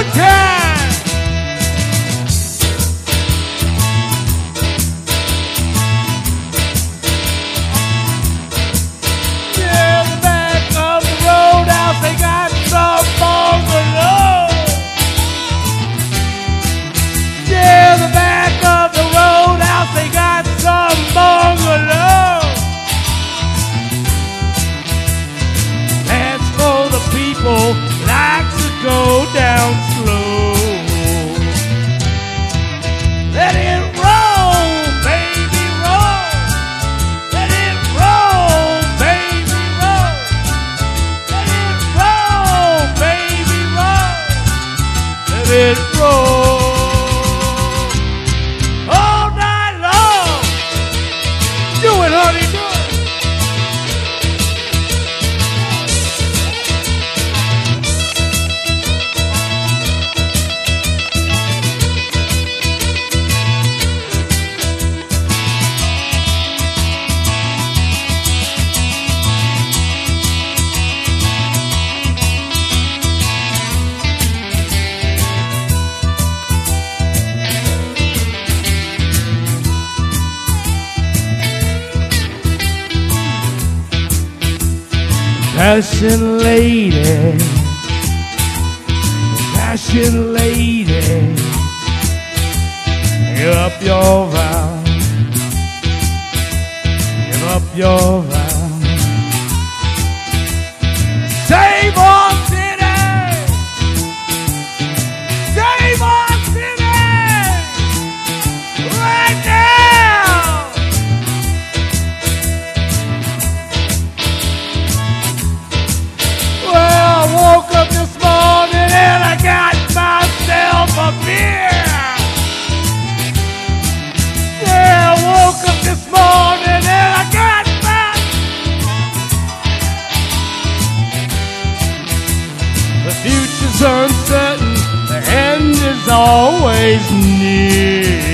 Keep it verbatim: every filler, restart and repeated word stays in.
time. Yeah, the back of the roadhouse, they got some bungalow. Yeah, the back of the roadhouse, they got some bungalow. That's for the people like to go down slow. Let it roll, baby, roll. Let it roll, baby, roll. Let it roll, baby, roll. Let it roll. All night long. Do it, honey, do it. Passion lady, passion lady, give up your vow, give up your vow. Save our city, save our city, right now. Well, I woke up this morning and I got myself a beer. Yeah, I woke up this morning and I got my... The future's uncertain, the end is always near.